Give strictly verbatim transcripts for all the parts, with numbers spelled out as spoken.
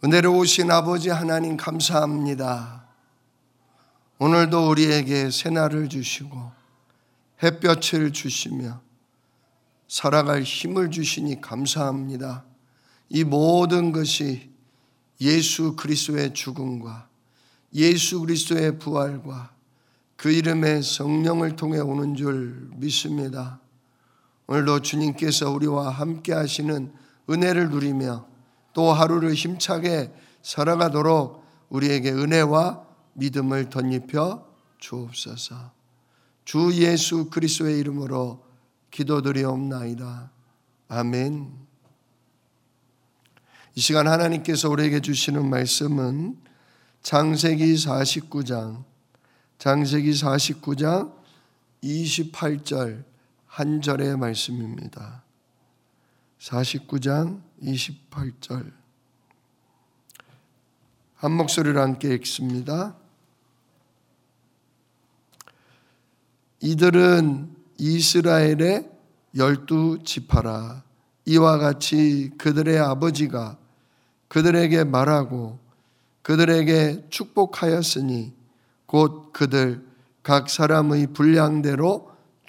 은혜로우신 아버지 하나님 감사합니다. 오늘도 우리에게 새날을 주시고 햇볕을 주시며 살아갈 힘을 주시니 감사합니다. 이 모든 것이 예수 그리스도의 죽음과 예수 그리스도의 부활과 그 이름의 성령을 통해 오는 줄 믿습니다. 오늘도 주님께서 우리와 함께 하시는 은혜를 누리며 또 하루를 힘차게 살아가도록 우리에게 은혜와 믿음을 덧입혀 주옵소서. 주 예수 그리스도의 이름으로 기도드리옵나이다. 아멘. 이 시간 하나님께서 우리에게 주시는 말씀은 창세기 사십구 장 창세기 사십구 장 이십팔 절 한 절의 말씀입니다. 사십구 장 이십팔 절 한 목소리로 함께 읽습니다. 이들은 이스라엘의 열두 지파라. 이와 같이 그들의 아버지가 그들에게 말하고 그들에게 축복하였으니 곧 그들 각 사람의 분량대로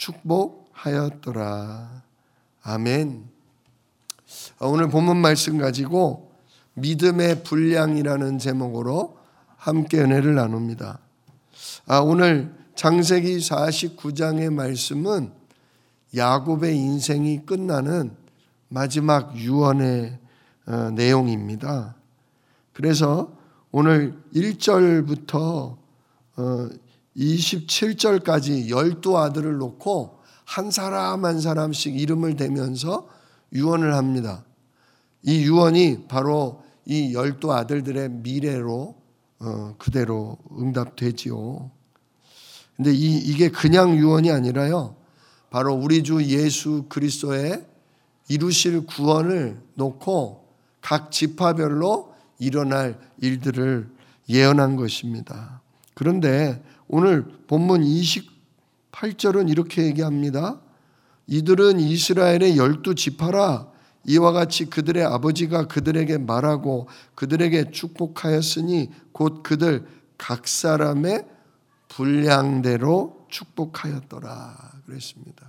축복하였더라. 아멘. 오늘 본문 말씀 가지고 믿음의 분량이라는 제목으로 함께 은혜를 나눕니다. 아, 오늘 창세기 사십구 장의 말씀은 야곱의 인생이 끝나는 마지막 유언의 어, 내용입니다. 그래서 오늘 일 절부터 어, 이십칠 절까지 열두 아들을 놓고 한 사람 한 사람씩 이름을 대면서 유언을 합니다. 이 유언이 바로 이 열두 아들들의 미래로 어, 그대로 응답되지요. 근데 이, 이게 그냥 유언이 아니라요. 바로 우리 주 예수 그리스도의 이루실 구원을 놓고 각 지파별로 일어날 일들을 예언한 것입니다. 그런데 오늘 본문 이십팔 절은 이렇게 얘기합니다. 이들은 이스라엘의 열두 지파라. 이와 같이 그들의 아버지가 그들에게 말하고 그들에게 축복하였으니 곧 그들 각 사람의 분량대로 축복하였더라 그랬습니다.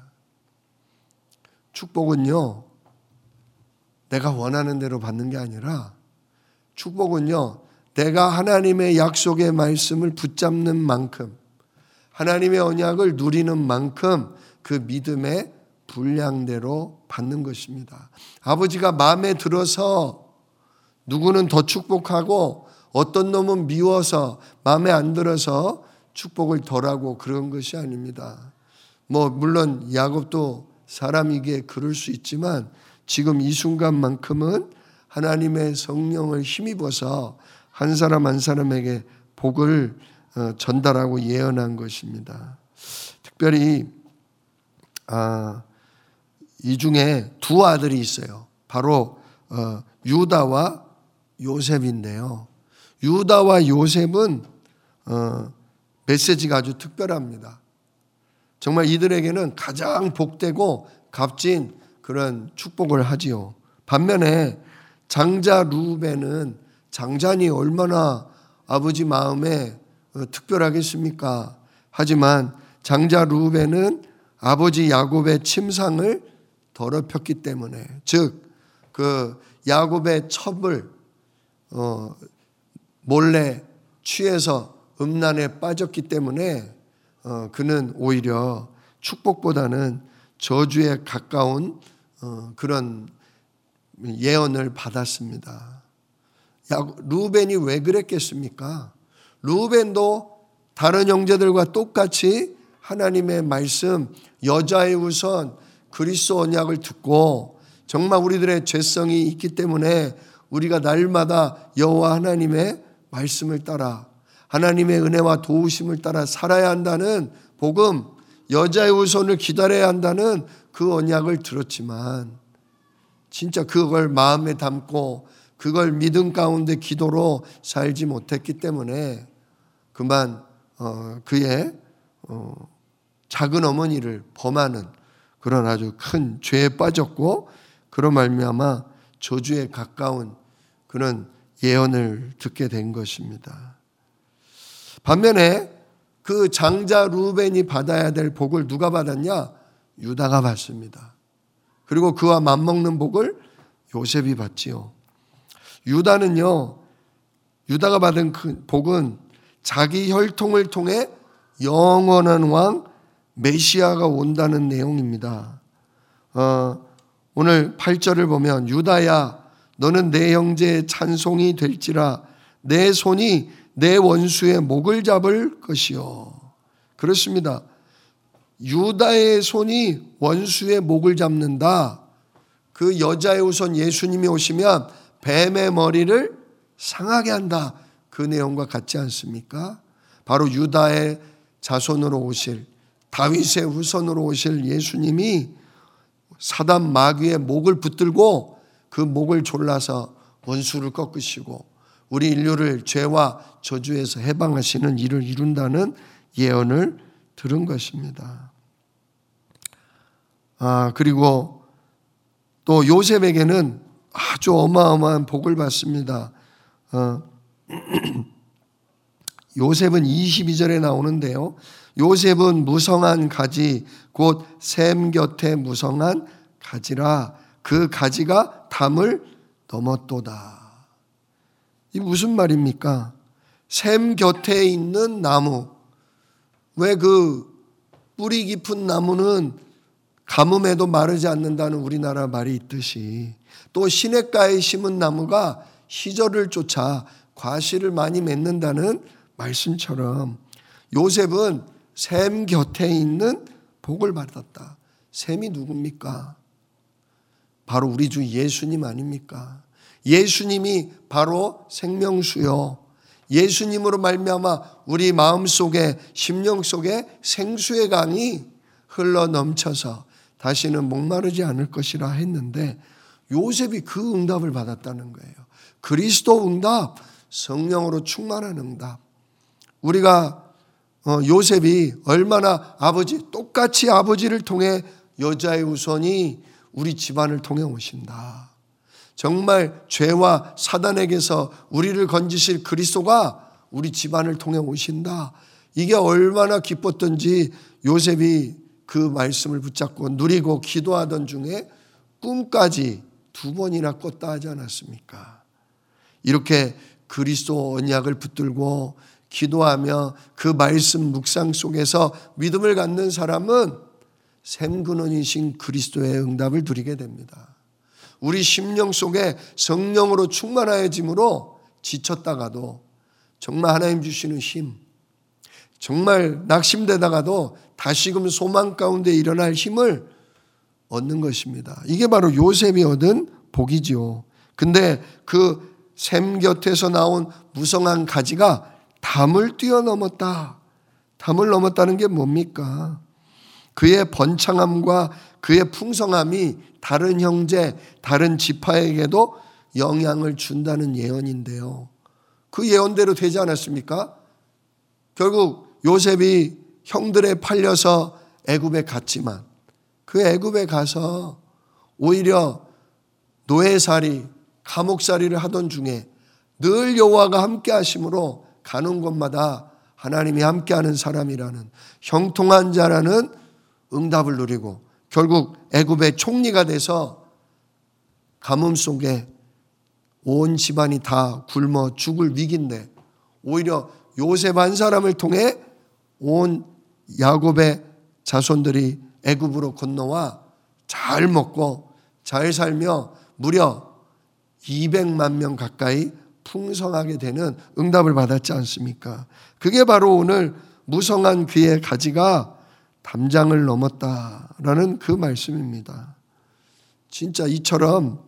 축복은요, 내가 원하는 대로 받는 게 아니라 축복은요, 내가 하나님의 약속의 말씀을 붙잡는 만큼 하나님의 언약을 누리는 만큼 그 믿음의 분량대로 받는 것입니다. 아버지가 마음에 들어서 누구는 더 축복하고 어떤 놈은 미워서 마음에 안 들어서 축복을 덜하고 그런 것이 아닙니다. 뭐 물론 야곱도 사람이기에 그럴 수 있지만 지금 이 순간만큼은 하나님의 성령을 힘입어서 한 사람 한 사람에게 복을 전달하고 예언한 것입니다. 특별히 아, 이 중에 두 아들이 있어요. 바로 어, 유다와 요셉인데요. 유다와 요셉은 어, 메시지가 아주 특별합니다. 정말 이들에게는 가장 복되고 값진 그런 축복을 하지요. 반면에 장자 루벤은 장자니 얼마나 아버지 마음에 어, 특별하겠습니까? 하지만 장자 루벤은 아버지 야곱의 침상을 더럽혔기 때문에, 즉 그 야곱의 첩을 어, 몰래 취해서 음란에 빠졌기 때문에 어, 그는 오히려 축복보다는 저주에 가까운 어, 그런 예언을 받았습니다. 야곱, 루벤이 왜 그랬겠습니까? 루벤도 다른 형제들과 똑같이 하나님의 말씀, 여자의 우선 그리스도 언약을 듣고 정말 우리들의 죄성이 있기 때문에 우리가 날마다 여호와 하나님의 말씀을 따라 하나님의 은혜와 도우심을 따라 살아야 한다는 복음, 여자의 우선을 기다려야 한다는 그 언약을 들었지만 진짜 그걸 마음에 담고 그걸 믿음 가운데 기도로 살지 못했기 때문에 그만 어, 그의 어, 작은 어머니를 범하는 그런 아주 큰 죄에 빠졌고 그런 말미암아 저주에 가까운 그런 예언을 듣게 된 것입니다. 반면에 그 장자 루벤이 받아야 될 복을 누가 받았냐? 유다가 받습니다. 그리고 그와 맞먹는 복을 요셉이 받지요. 유다는요, 유다가 받은 그 복은 자기 혈통을 통해 영원한 왕 메시아가 온다는 내용입니다. 어, 오늘 팔 절을 보면 유다야 너는 내 형제의 찬송이 될지라 내 손이 내 원수의 목을 잡을 것이요. 그렇습니다. 유다의 손이 원수의 목을 잡는다. 그 여자의 후손 예수님이 오시면 뱀의 머리를 상하게 한다. 그 내용과 같지 않습니까? 바로 유다의 자손으로 오실, 다윗의 후손으로 오실 예수님이 사단 마귀의 목을 붙들고 그 목을 졸라서 원수를 꺾으시고 우리 인류를 죄와 저주에서 해방하시는 일을 이룬다는 예언을 들은 것입니다. 아, 그리고 또 요셉에게는 아주 어마어마한 복을 받습니다. 어, 요셉은 이십이 절에 나오는데요. 요셉은 무성한 가지 곧 샘 곁에 무성한 가지라 그 가지가 담을 넘었도다. 이 무슨 말입니까? 샘 곁에 있는 나무. 왜 그 뿌리 깊은 나무는 가뭄에도 마르지 않는다는 우리나라 말이 있듯이 또 시냇가에 심은 나무가 시절을 쫓아 과실을 많이 맺는다는 말씀처럼 요셉은 샘 곁에 있는 복을 받았다. 샘이 누굽니까? 바로 우리 주 예수님 아닙니까? 예수님이 바로 생명수요. 예수님으로 말미암아 우리 마음속에 심령 속에 생수의 강이 흘러 넘쳐서 다시는 목마르지 않을 것이라 했는데 요셉이 그 응답을 받았다는 거예요. 그리스도 응답, 성령으로 충만한 응답. 우리가 요셉이 얼마나 아버지, 똑같이 아버지를 통해 여자의 후손이 우리 집안을 통해 오신다. 정말 죄와 사단에게서 우리를 건지실 그리스도가 우리 집안을 통해 오신다. 이게 얼마나 기뻤던지 요셉이 그 말씀을 붙잡고 누리고 기도하던 중에 꿈까지 두 번이나 꿨다 하지 않았습니까? 이렇게 그리스도 언약을 붙들고 기도하며 그 말씀 묵상 속에서 믿음을 갖는 사람은 샘근원이신 그리스도의 응답을 누리게 됩니다. 우리 심령 속에 성령으로 충만하여짐으로 지쳤다가도 정말 하나님 주시는 힘, 정말 낙심되다가도 다시금 소망 가운데 일어날 힘을 얻는 것입니다. 이게 바로 요셉이 얻은 복이지요. 근데 그 샘 곁에서 나온 무성한 가지가 담을 뛰어넘었다. 담을 넘었다는 게 뭡니까? 그의 번창함과 그의 풍성함이 다른 형제, 다른 지파에게도 영향을 준다는 예언인데요. 그 예언대로 되지 않았습니까? 결국 요셉이 형들에 팔려서 애굽에 갔지만 그 애굽에 가서 오히려 노예살이, 감옥살이를 하던 중에 늘 여호와가 함께 하심으로 가는 곳마다 하나님이 함께하는 사람이라는 형통한 자라는 응답을 누리고 결국 애굽의 총리가 돼서 가뭄 속에 온 집안이 다 굶어 죽을 위기인데 오히려 요셉 한 사람을 통해 온 야곱의 자손들이 애굽으로 건너와 잘 먹고 잘 살며 무려 이백만 명 가까이 풍성하게 되는 응답을 받았지 않습니까? 그게 바로 오늘 무성한 그의 가지가 담장을 넘었다라는 그 말씀입니다. 진짜 이처럼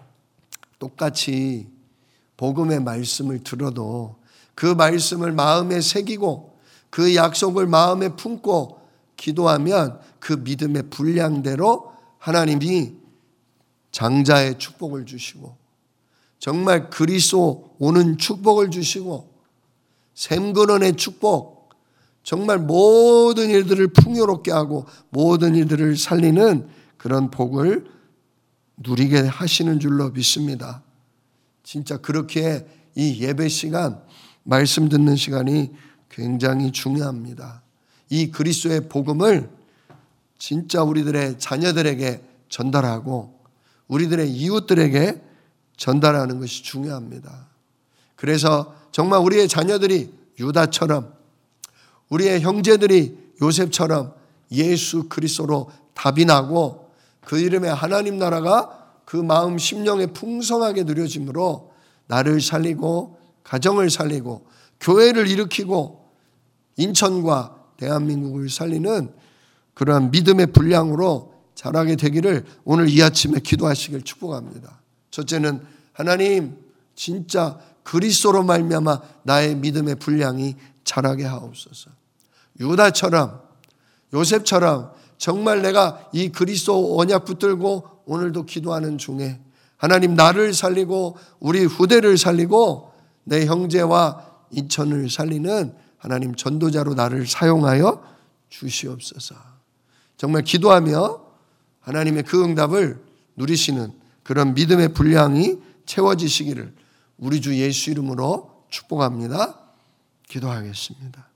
똑같이 복음의 말씀을 들어도 그 말씀을 마음에 새기고 그 약속을 마음에 품고 기도하면 그 믿음의 분량대로 하나님이 장자의 축복을 주시고 정말 그리스도 오는 축복을 주시고 샘근원의 축복, 정말 모든 일들을 풍요롭게 하고 모든 일들을 살리는 그런 복을 누리게 하시는 줄로 믿습니다. 진짜 그렇게 이 예배 시간, 말씀 듣는 시간이 굉장히 중요합니다. 이 그리스도의 복음을 진짜 우리들의 자녀들에게 전달하고 우리들의 이웃들에게 전달하는 것이 중요합니다. 그래서 정말 우리의 자녀들이 유다처럼, 우리의 형제들이 요셉처럼 예수 그리스도로 답이 나고 그 이름의 하나님 나라가 그 마음 심령에 풍성하게 누려짐으로 나를 살리고 가정을 살리고 교회를 일으키고 인천과 대한민국을 살리는 그러한 믿음의 분량으로 자라게 되기를 오늘 이 아침에 기도하시길 축복합니다. 첫째는 하나님 진짜 그리스도로 말미암아 나의 믿음의 분량이 자라게 하옵소서. 유다처럼 요셉처럼 정말 내가 이 그리스도 언약 붙들고 오늘도 기도하는 중에 하나님 나를 살리고 우리 후대를 살리고 내 형제와 인천을 살리는 하나님 전도자로 나를 사용하여 주시옵소서. 정말 기도하며 하나님의 그 응답을 누리시는 그런 믿음의 분량이 채워지시기를 우리 주 예수 이름으로 축복합니다. 기도하겠습니다.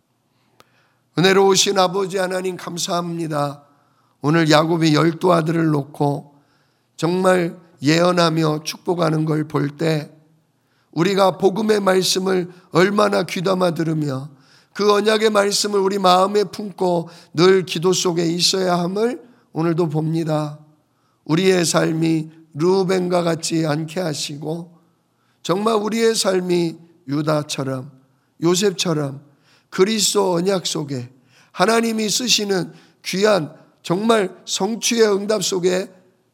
은혜로우신 아버지 하나님 감사합니다. 오늘 야곱이 열두 아들을 놓고 정말 예언하며 축복하는 걸 볼 때 우리가 복음의 말씀을 얼마나 귀담아 들으며 그 언약의 말씀을 우리 마음에 품고 늘 기도 속에 있어야 함을 오늘도 봅니다. 우리의 삶이 르우벤과 같지 않게 하시고 정말 우리의 삶이 유다처럼 요셉처럼 그리스도 언약 속에 하나님이 쓰시는 귀한 정말 성취의 응답 속에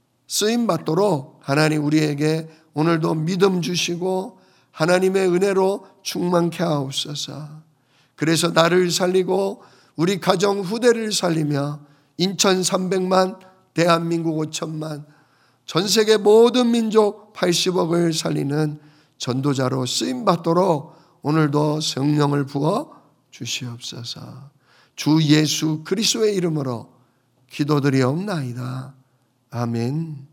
쓰임받도록 하나님 우리에게 오늘도 믿음 주시고 하나님의 은혜로 충만케 하옵소서. 그래서 나를 살리고 우리 가정 후대를 살리며 인천 삼백만, 대한민국 오천만, 전 세계 모든 민족 팔십억을 살리는 전도자로 쓰임받도록 오늘도 성령을 부어 주시옵소서. 주 예수 그리스도의 이름으로 기도드리옵나이다. 아멘.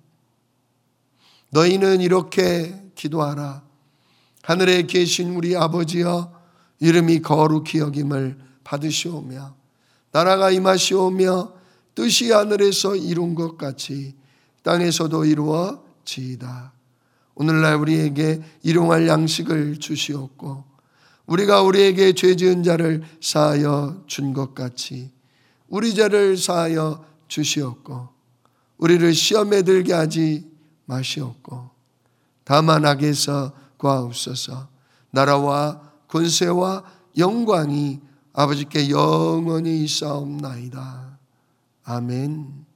너희는 이렇게 기도하라. 하늘에 계신 우리 아버지여, 이름이 거룩히 여김을 받으시오며 나라가 임하시오며 뜻이 하늘에서 이룬 것 같이 땅에서도 이루어지이다. 오늘날 우리에게 일용할 양식을 주시옵고 우리가 우리에게 죄 지은 자를 사하여 준 것 같이 우리 죄를 사하여 주시옵고 우리를 시험에 들게 하지 마시옵고 다만 악에서 구하옵소서. 나라와 권세와 영광이 아버지께 영원히 있사옵나이다. 아멘.